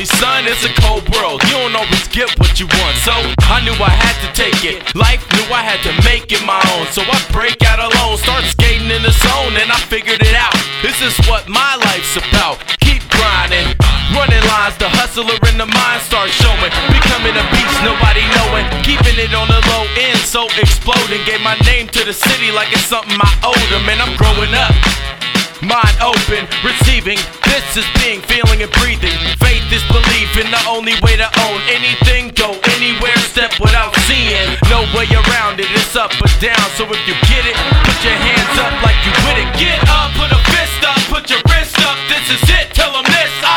son, it's a cold world. You don't always get what you want. So I knew I had to take it. Life knew I had to make it my own. So I break out alone, start skating in the zone, and I figured it out. This is what my life's about. Keep grinding, running lines, the hustler in the mind starts showing. Becoming a beast, nobody knowing. Keeping it on the low end, so exploding. Gave my name to the city like it's something I owed them. And I'm growing up, mind open, receiving. This is being, feeling, and breathing. Faith is belief, and the only way to own anything. Go anywhere, step without seeing. No way around it, it's up or down. So if you get it, put your hands up like you with it. Get up, put a fist up, put your wrist up. This is it, tell them this.